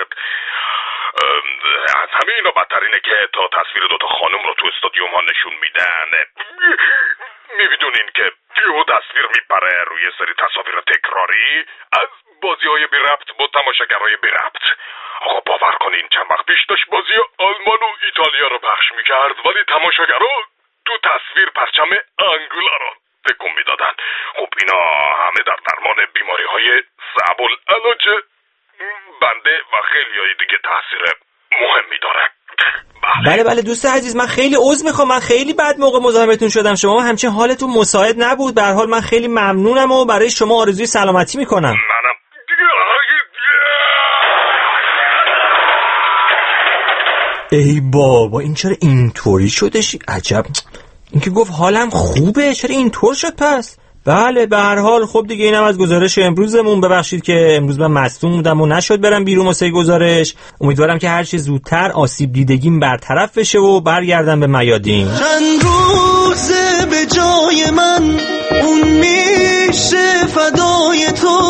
از همه اینا بدتر اینه که تا تصویر 2 تا خانم رو تو استادیوم ها نشون میدن، میبینین که یهو تصویر میپره روی سری تصاویر تکراری از بازی‌های بی ربط با تماشاگرای بی ربط. آقا باور کنین چند وقت پیش داشت بازی آلمان و ایتالیا رو پخش میکرد ولی تماشاگرا تو تصویر پرچم انگولا رو تکون میدادن. خب اینا همه در درمان بیماری‌های صعب العلاج بنده و خیلی های دیگه تاثیر مهمی داره. بله دوست عزیز، من خیلی عذر میخوام، من خیلی بد موقع مزاحمتون شدم، شما همچین حالتون مساعد نبود. به هر حال من خیلی ممنونم و برای شما آرزوی سلامتی میکنم. منم ای بابا این چرا اینطوری شدش؟ عجب، این که گفت حالم خوبه چرا اینطور شد پس؟ بله به هر حال خب دیگه اینم از گزارش امروزمون. ببخشید که امروز من مصدوم بودم و نشد برم بیرون واسه گزارش. امیدوارم که هر چه زودتر آسیب دیدگیم برطرف بشه و برگردم به میادین. چند روزه به جای من اون میشه فدای تو،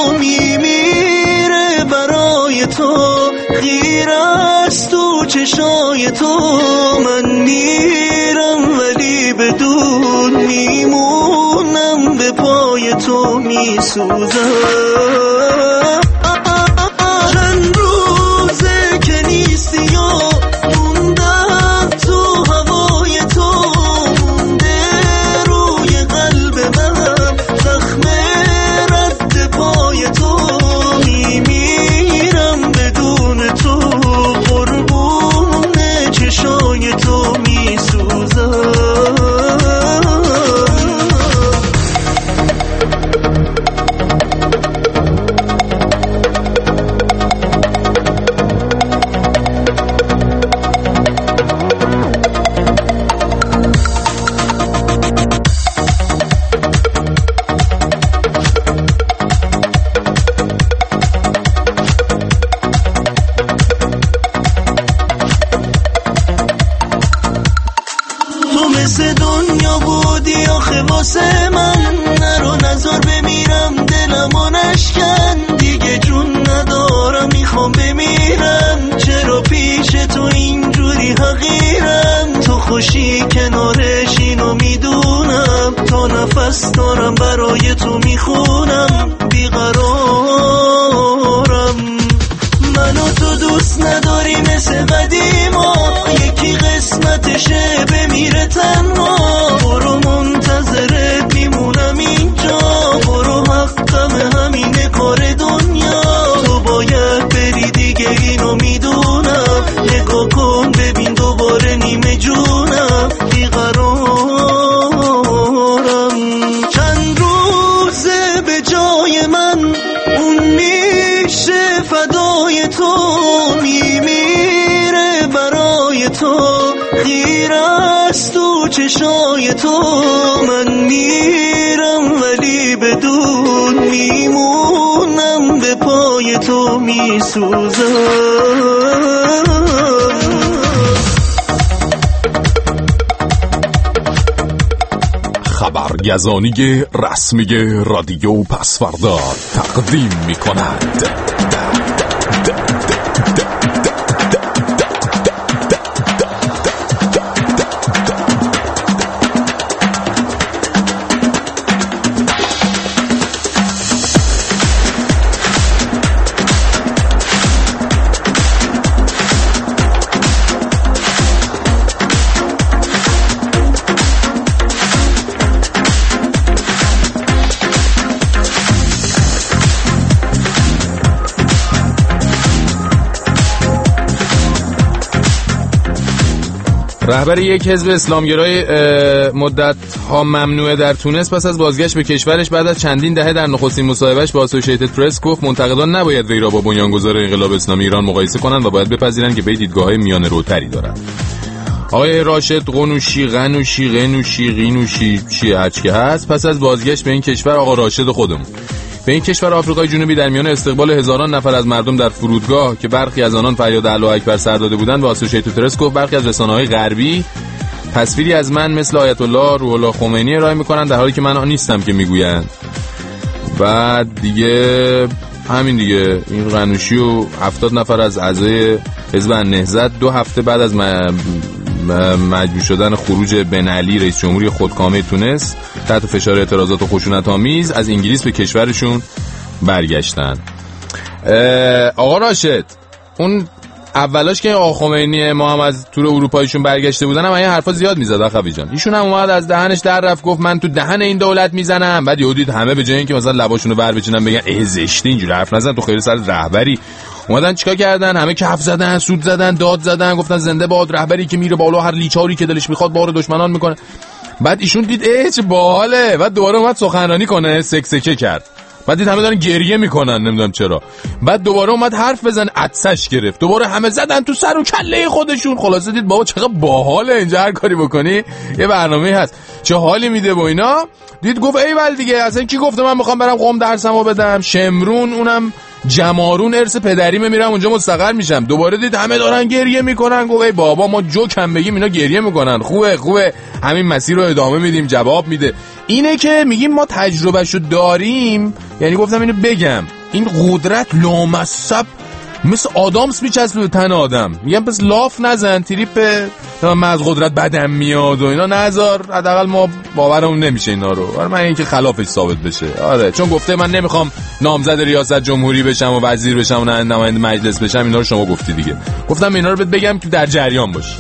میمیره برای تو، خیره است تو چشای تو، من میرم ولی بدون میمونم، به پای تو میسوزم. چند روزه که نیستی و موندم تو هوای تو، مونده روی قلب من زخم رد پای تو، میمیرم بدون تو، قربون چشای تو میسوزم. واسه من نرو نظر بمیرم، دلمو نشکن دیگه، جون ندارم میخوام بمیرم، چرا پیش تو اینجوری حقیرم، تو خوشی کنارش اینو میدونم، تا نفس دارم برای تو میخونم، بیقرارم، منو تو دوست نداری مثل قدیما، یکی قسمتشه بمیره تنها، برو منتظرت میمونم اینجا، برو حقم همینه کار دنیا، تو باید بری دیگه اینو میدونم، نگاه کن ببین دوباره نیمه جونم، تغییر است تو چشای تو، من میرم ولی بدون میمونم، به پای تو میسوزم. خبرگزانی رسمی رادیو پسوردا تقدیم می‌کند. رهبر یک حزب اسلامگرای مدت ها ممنوعه در تونس پس از بازگشت به کشورش بعد از چندین دهه در نخستین مصاحبهش با اسوسییتد پرس گفت منتقدان نباید وی را با بنیانگذار انقلاب اسلامی ایران مقایسه کنند و باید بپذیرند که وی دیدگاه‌های میانه‌روتری دارد. آقای راشد قنوشی چی هرچی که هست پس از بازگشت به این کشور، آقا راشد خودمون به این کشور آفریقای جنوبی در میان استقبال هزاران نفر از مردم در فرودگاه که برخی از آنان فریاد الله اکبر سر داده بودند، با اسوسییتد پرس گفت برخی از رسانه‌های غربی تصویری از من مثل آیت الله روح الله خمینی ارائه می‌کنند در حالی که من آن نیستم که میگویند. بعد دیگه همین دیگه این قنوشی و 70 نفر از اعضای حزب النهضت 2 هفته بعد از مجبور شدن خروج بن علی رئیس جمهوری خودکامه تونس تحت فشار اعتراضات و خشونت‌آمیز از انگلیس به کشورشون برگشتن. آقا راشد، اون اولاش که آقا خمینی ما هم از تور اروپاییشون برگشته بودن هم این حرفا زیاد میزد اخوی جان. ایشون هم اومد از دهنش در رفت گفت من تو دهن این دولت میزنم. بعد یهودید همه به جای اینکه مثلا لباشونو بر بچینن بگن زشتی اینجوری حرف نزن تو خیر سر رهبری، اومدن چیکار کردن؟ همه کف زدن، سود زدن، داد زدن، گفتن زنده باد رهبری که میره بالا هر لیچاری که دلش میخواد بار دشمنان میکنه. بعد ایشون دید چه باحاله، بعد دوباره اومد سخنرانی کنه، سکسکه کرد. بعد دید همه دارن گریه میکنن نمیدونم چرا. بعد دوباره اومد حرف بزن، عطسش گرفت. دوباره همه زدن تو سر و کله خودشون. خلاصه دید بابا چقدر باحاله اینجا هر کاری بکنی یه برنامه‌ای هست، چه حالی میده با اینا. دید گفت ایول دیگه، اصلا کی گفته من میخوام برم قم درسمو بدم؟ شمرون اونم جمارون ارث پدریمه میرم اونجا مستقر میشم. دوباره دید همه دارن گریه میکنن. گفت ای بابا ما جوک هم بگیم اینا گریه میکنن، خوبه همین مسیر رو ادامه میدیم. جواب میده اینه که میگیم ما تجربهشو داریم. یعنی گفتم اینو بگم، این قدرت لامصب مثل آدامس میچسبه به تن آدم. میگم پس لاف نزن، تریپ من از قدرت بدم میاد و اینا نذار، حداقل ما باورمون نمیشه اینا رو. آره من اینکه خلافش ثابت بشه. آره چون گفته من نمیخوام نامزد ریاست جمهوری بشم و وزیر بشم و نماینده مجلس بشم، اینا رو شما گفتی دیگه. گفتم اینا رو بگم که در جریان باشی.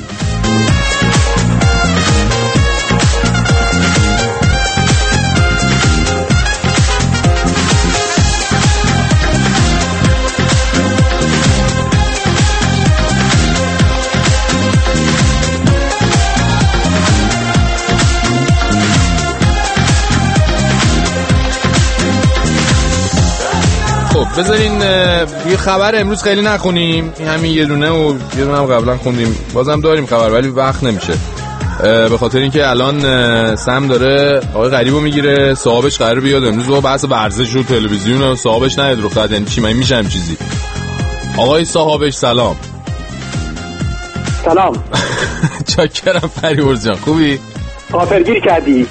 بذارین یه خبر امروز خیلی نخونیم، همین یه دونه و یه دونه هم قبلا خوندیم، بازم داریم خبر ولی وقت نمیشه به خاطر اینکه الان سم داره آقای غریبو میگیره، صاحبش قرار بیاد امروز با بحث ورزش رو تلویزیون و صاحبش نیاد رو خط. یعنی چی؟ من میشم چیزی آقای صاحبش سلام. سلام. چاکرم فریورز جان، خوبی؟ غافلگیر کردی.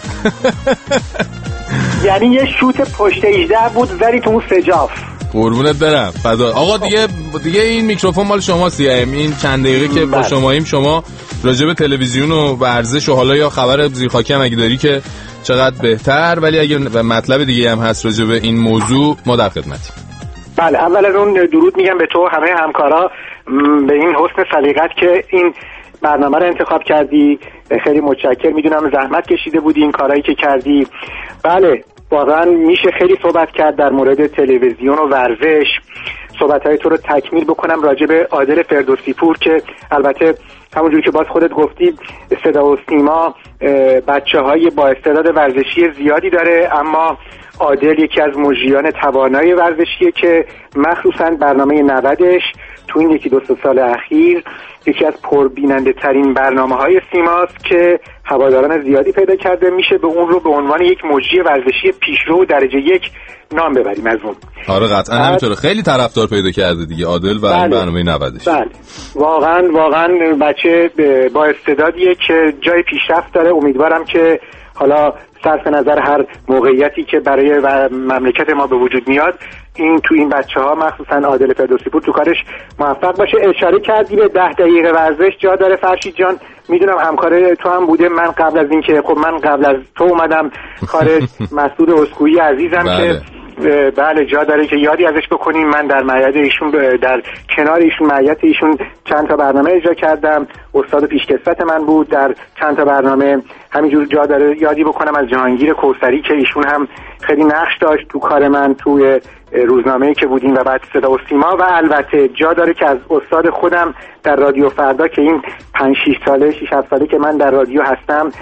یعنی یه شوت پشت 18 بود ولی تو اون سجاف. قربونت برم فدا. آقا دیگه این میکروفون مال شماست. این چند دقیقه که با شماییم، شما راجع به تلویزیون و ورزش و حالا یا خبر زیرخاکی هم اگه داری که چقدر بهتر، ولی اگه مطلب دیگه هم هست راجع به این موضوع ما در خدمتیم. بله، اول از اون درود میگم به تو همه همکارا، به این حسن سلیقت که این برنامه رو انتخاب کردی. خیلی متشکرم، میدونم زحمت کشیده بودی این کارهایی که کردی. بله واقعا میشه خیلی صحبت کرد در مورد تلویزیون و ورزش. صحبتهای تو رو تکمیل بکنم راجع به عادل فردوسی پور که البته همونجوری که باز خودت گفتی صدا و سیما بچه‌های با استعداد ورزشی زیادی داره، اما عادل یکی از مجریان توانای ورزشیه که مخصوصا برنامه 90ش تو این 1-2 سال اخیر یکی از پربیننده ترین برنامه‌های سیماست که هواداران زیادی پیدا کرده. میشه به اون رو به عنوان یک مجری ورزشی پیشرو درجه 1 نام ببریم از اون. آره قطعا همینطوره، خیلی طرفدار پیدا کرده دیگه عادل و این برنامه 90ش. بله واقعا بچه با استعدادیه که جای پیشرفت داره. امیدوارم که حالا صرف نظر هر موقعیتی که برای مملکت ما به وجود میاد تو این بچه‌ها مخصوصا عادل فردوسی پور تو کارش موفق باشه. اشاره کردی به 10 دقیقه ورزش، جا داره فرشید جان، میدونم همکار تو هم بوده. من قبل از تو اومدم خارج مسعود اسکویی عزیزم که بله جا داره که یادی ازش بکنیم. من در معید ایشون در کنار ایشون معیت ایشون چند تا برنامه اجرا کردم، استاد پیشکسوت من بود در چند تا برنامه. همینجور جا داره یادی بکنم از جهانگیر کوثری که ایشون هم خیلی نقش داشت تو کار من توی روزنامه‌ای که بودیم و بعد صدا و سیما. و البته جا داره که از استاد خودم در رادیو فردا که این 6-7 ساله که من در رادیو هستم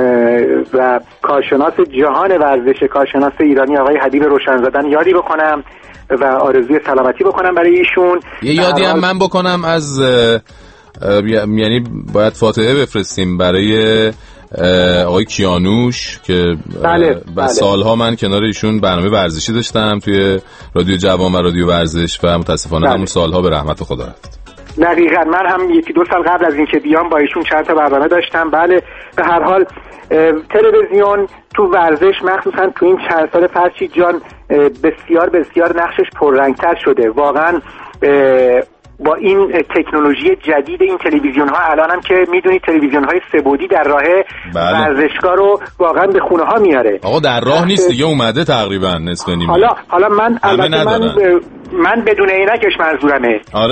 و کارشناس جهان ورزش، کارشناس ایرانی آقای حبیب روشنزاده یادی بکنم و آرزوی سلامتی بکنم برای ایشون. یه یادی هم من بکنم از یعنی باید فاتحه بفرستیم برای آقای کیانوش که بله. سالها من کنار ایشون برنامه ورزشی داشتم توی رادیو جوان و رادیو ورزش و متاسفانه همون سالها به رحمت خدا رفت. دقیقاً من هم 1-2 سال قبل از اینکه بیام با ایشون چند تا برنامه داشتم. بله به هر حال تلویزیون تو ورزش مخصوصا تو این چند سال فرشید جان بسیار نقشش پررنگتر شده. واقعا با این تکنولوژی جدید این تلویزیون ها الان هم که میدونید تلویزیون های سه‌بعدی در راه ورزشگاه رو واقعا به خونه ها میاره. آقا در راه نیست دیگه، اومده تقریبا نصف نیمه. حالا من من بدون عینکش منظورمه. آره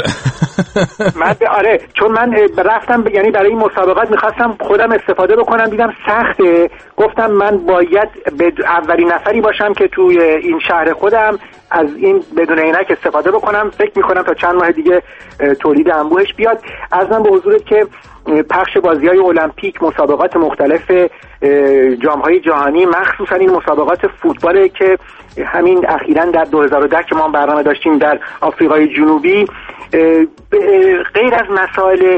آره چون من رفتم یعنی برای این مسابقات میخواستم خودم استفاده بکنم، دیدم سخته، گفتم من باید اولین نفری باشم که توی این شهر خودم از این بدون عینک استفاده بکنم. فکر میکنم تا چند ماه دیگه تولید انبوهش بیاد. عرضم به حضورت که پخش بازی‌های المپیک، مسابقات مختلف جام‌های جهانی، مخصوصا این مسابقات فوتباله که همین اخیراً در 2010 که ما برنامه داشتیم در آفریقای جنوبی، غیر از مسائل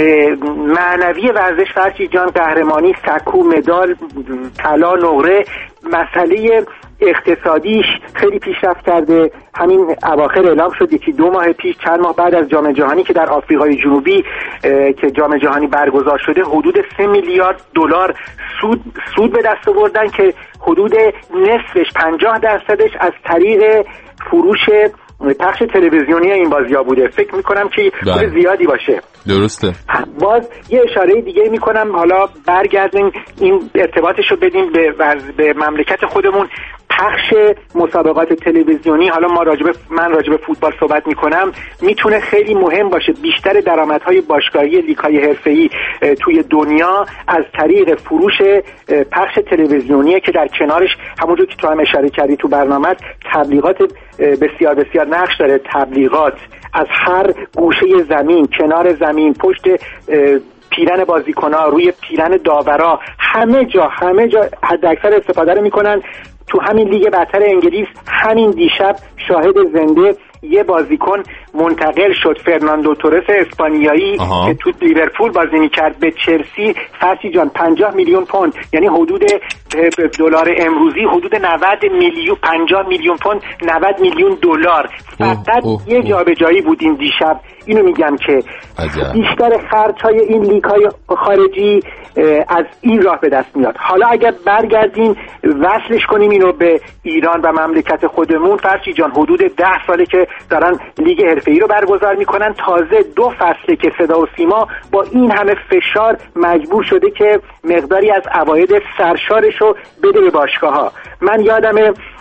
معنوی ورزش فرشید جان، قهرمانی، سکو، مدال، طلا، نقره، مسئله اقتصادیش خیلی پیشرفت کرده. همین اواخر اعلام شد 1-2 ماه پیش، چند ماه بعد از جام جهانی که در آفریقای جنوبی که جام جهانی برگزار شده، حدود 3 میلیارد دلار سود به دست آوردن که حدود نصفش 50% از طریق فروش پخش تلویزیونی این بازی‌ها بوده. فکر می‌کنم که پول زیادی باشه. درسته. باز یه اشاره دیگه می‌کنم، حالا برگردیم این ارتباطش رو بدیم به مملکت خودمون. پخش مسابقات تلویزیونی، حالا من راجب فوتبال صحبت میکنم، میتونه خیلی مهم باشه. بیشتر درآمدهای باشگاهی لیگ‌های حرفه‌ای توی دنیا از طریق فروش پخش تلویزیونیه که در کنارش همونجور که تو هم اشاره کردی تو برنامه تبلیغات بسیار نقش داره. تبلیغات از هر گوشه زمین، کنار زمین، پشت پیرن بازیکن‌ها، روی پیرن داورا، همه جا حداکثر استفاده رو میکنن. تو همین لیگ برتر انگلیس همین دیشب شاهد زنده یه بازیکن منتقل شد، فرناندو تورس اسپانیایی که تو لیورپول بازی میکرد به چلسی. فرشی جان 50 میلیون پوند، یعنی حدود دلار امروزی حدود 90 میلیون، 50 میلیون پوند 90 میلیون دلار فقط یه جابجایی بود این دیشب. اینو میگم که بیشتر خرج‌های این لیگ‌های خارجی از این راه به دست میاد. حالا اگر برگردیم وصلش کنیم اینو به ایران و مملکت خودمون، فرشی جان حدود 10 ساله که دارن لیگ حرفه‌ای رو برگزار میکنن. تازه 2 فصله که صدا و سیما با این همه فشار مجبور شده که مقداری از عواید سرشارش رو بده به باشگاه‌ها. من یادمه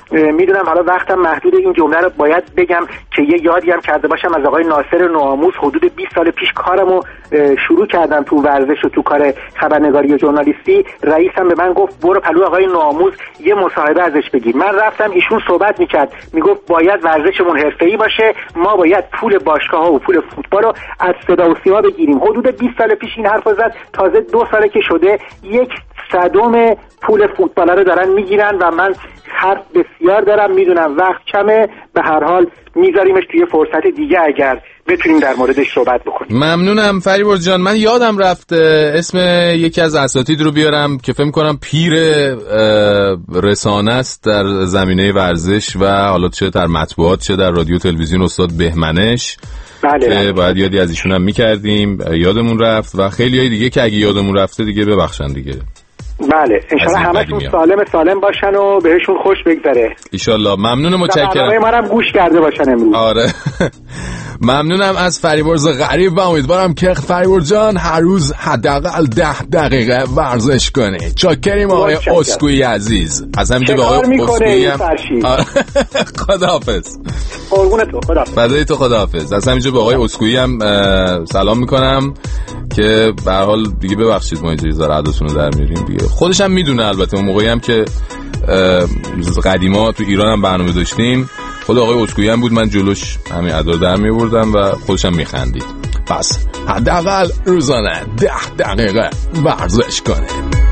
میدونم حالا وقتم محدود، این جمله رو باید بگم که یه یادی هم کرده باشم از آقای ناصر نوآموز. حدود 20 سال پیش کارمو شروع کردم تو ورزش و تو کار خبرنگاری و ژورنالیستی. رئیسم به من گفت برو پلو آقای نوآموز یه مصاحبه ازش بگیر. من رفتم، ایشون صحبت میکرد، میگفت باید ورزشمون حرفه‌ای باشه، ما باید پول باشگاه‌ها و پول فوتبال رو از صدا و سیما بگیریم. حدود 20 سال پیش این حرفو زد. تازه 2 ساله که شده 1/100 پول فوتبال رو دارن میگیرن و من حرف بسیار دارم، میدونم وقت کمه، به هر حال میذاریمش توی فرصت دیگه اگر بتونیم در موردش صحبت بکنیم. ممنونم فریبرز جان. من یادم رفت اسم یکی از اساتید رو بیارم که فکر کنم پیر رسانه است در زمینه ورزش و حالا چه در مطبوعات چه در رادیو تلویزیون، استاد بهمنش. بله. که باید یادی از ایشون هم میکردیم، یادمون رفت و خیلی های دیگه که اگه یادمون رفته دیگه ببخشن دیگه. بله انشالله همشون سالم باشن و بهشون خوش بگذره انشالله. ممنون، متشکرم. برنامه ما هم گوش کرده باشن امروز. آره ممنونم از فریبرز غریب و امیدوارم که فریبرز جان هر روز حداقل 10 دقیقه ورزش کنی. چاکریم آقای اسکوئی عزیز. از همینجا به آقای اسکوئی هم خداحافظ. قربونت، خداحافظ. فدای تو، خداحافظ. از همینجا به آقای اسکوئی هم سلام میکنم که به هر حال دیگه ببخشید ما اینجوری زار عداتون رو در میاریم دیگه. خودش هم میدونه البته. اون موقعی هم که قدیما تو ایران هم برنامه داشتیم خود آقای اسکوئی هم بود، من جلوش همین ادا در می‌آوردم و خودش هم میخندید. پس حداقل روزانه 10 دقیقه ورزش کنه.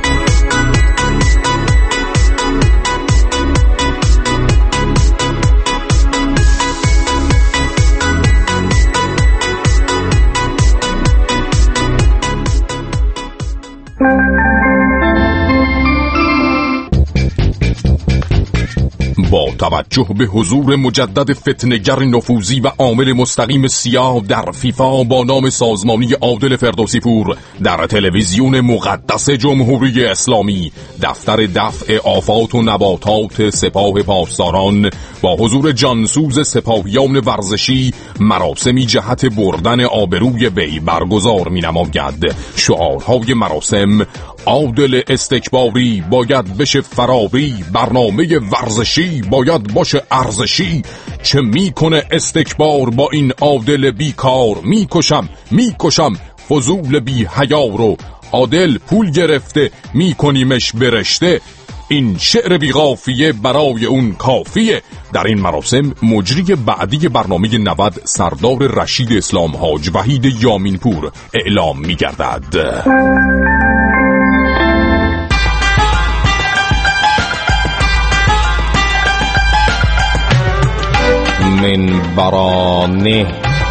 با توجه به حضور مجدد فتنه‌گر نفوذی و عامل مستقیم سیاه در فیفا با نام سازمانی عادل فردوسی پور در تلویزیون مقدس جمهوری اسلامی، دفتر دفع آفات و نباتات سپاه پاسداران با حضور جانسوز سپاهیان ورزشی مراسمی جهت بردن آبروی وی برگزار می‌نماید. شعارهای مراسم: عادل استکباری باید بشه فراری، برنامه ورزشی باید باشه ارزشی، چه میکنه استکبار با این عادل بیکار، میکشم فضول بی حیا رو، عادل پول گرفته میکنیمش برشته، این شعر بی قافیه برای اون کافیه. در این مراسم مجری بعدی برنامه 90 سردار رشید اسلام حاج وحید یامینپور اعلام می‌گردد. من برانه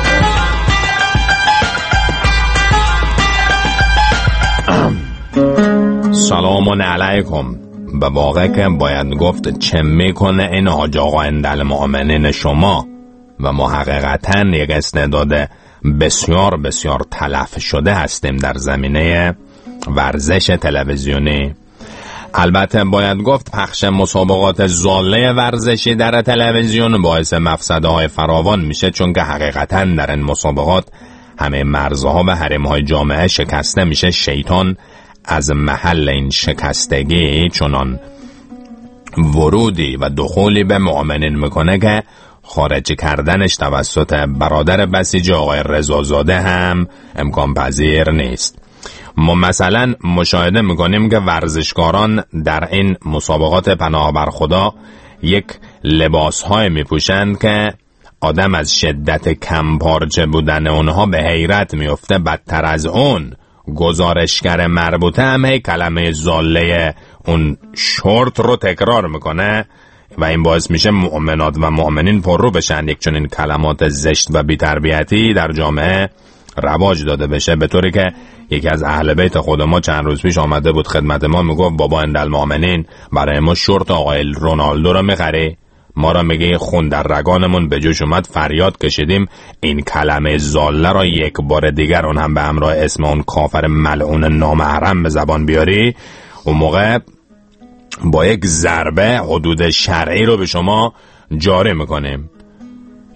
سلام علیکم. به واقع که باید گفت چه میکنه این حاج آقا اندل مؤمنین شما و ما حقیقتا یک استعداد بسیار بسیار تلف شده هستیم در زمینه ورزش تلویزیونی. البته باید گفت پخش مسابقات ضاله ورزشی در تلویزیون باعث مفسده های فراوان میشه، چون که حقیقتا در این مسابقات همه مرزها و حرمهای جامعه شکسته میشه. شیطان از محل این شکستگی چنان ورودی و دخولی به مؤمنین میکنه که خارج کردنش توسط برادر بسیج آقای رضازاده هم امکان پذیر نیست. ما مثلا مشاهده میکنیم که ورزشکاران در این مسابقات پناه بر خدا یک لباسهای میپوشند که آدم از شدت کم پارچه بودن اونها به حیرت میفته. بدتر از اون گزارشگر مربوطه هم هی کلمه ضاله اون شورت رو تکرار میکنه و این باعث میشه مؤمنات و مؤمنین پررو بشن یک چنین کلمات زشت و بی‌تربیتی در جامعه رواج داده بشه. به طوری که یکی از اهل بیت خود ما چند روز پیش آمده بود خدمت ما، میگفت بابا اندل مؤمنین برای ما شورت آقای رونالدو رو میخری، ما را میگه خون در رگانمون به جوش اومد، فریاد کشیدیم این کلمه ضاله را یک بار دیگر اون هم به همراه اسم اون کافر ملعون نامحرم به زبان بیاری، اون موقع با یک ضربه حدود شرعی رو به شما جاری میکنیم.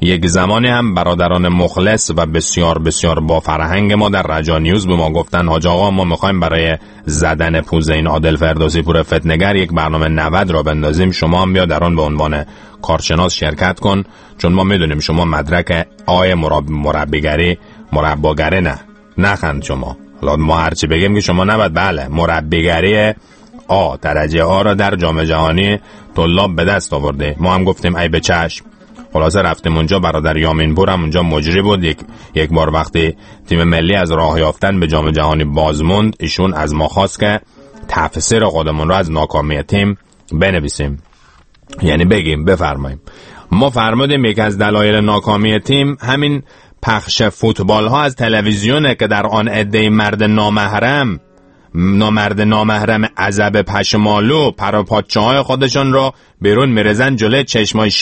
یک زمانی هم برادران مخلص و بسیار بسیار با فرهنگ ما در رجا نیوز به ما گفتن حاج آقا ما میخوایم برای زدن پوزه این عادل فردوسی پور فتنگر یک برنامه 90 را بندازیم، شما هم بیا در آن به عنوان کارشناس شرکت کن، چون ما میدونیم شما مدرک آی مربیگری مرباگری نخند شما. حالا ما هرچی بگیم که شما نباید بله مربیگری آ درجه آ را در جام جهانی طلاب به دست آورده. ما هم گفتیم ای به چشم. خلاصه رفتیم اونجا، برادر یامین پور هم اونجا مجری بود. یک بار وقتی تیم ملی از راه یافتن به جام جهانی بازموند، ایشون از ما خواست که تفسیر خودمون رو از ناکامی تیم بنویسیم، یعنی بگیم بفرماییم. ما فرمودیم یک از دلایل ناکامی تیم همین پخش فوتبال ها از تلویزیونه که در آن عده مرد نامحرم عزب پشمالو پراپاچه های خودشون رو بیرون میرزن جلوی چشمای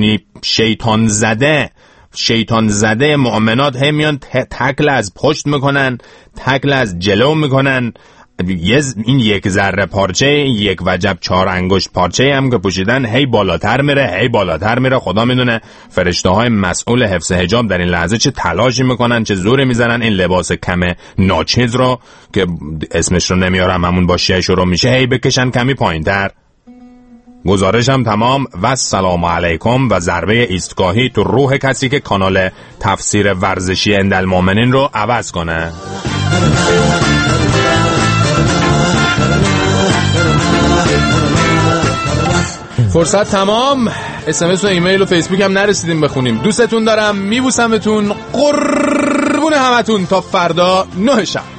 شیطان زده مؤمنات همیان تکل از پشت میکنن، تکل از جلو میکنن. این یک ذره پارچه، یک وجب 4 انگشت پارچه هم که پوشیدن هی بالاتر میره. خدا میدونه فرشته های مسئول حفظ حجاب در این لحظه چه تلاشی میکنن، چه زوری میزنن این لباس کم ناچیز رو که اسمش رو نمیارم، همون با شیه شروع میشه، هی بکشن کمی پایین تر. گزارشم تمام و السلام علیکم و ضربه ایستگاهی تو روح کسی که کانال تفسیر ورزشی اندالمومنین رو عوض کنه. فرصت تمام. SMS و ایمیل و فیسبوک هم نرسیدیم بخونیم. دوستتون دارم، میبوسمتون، قربون همتون. تا فردا 9 شب.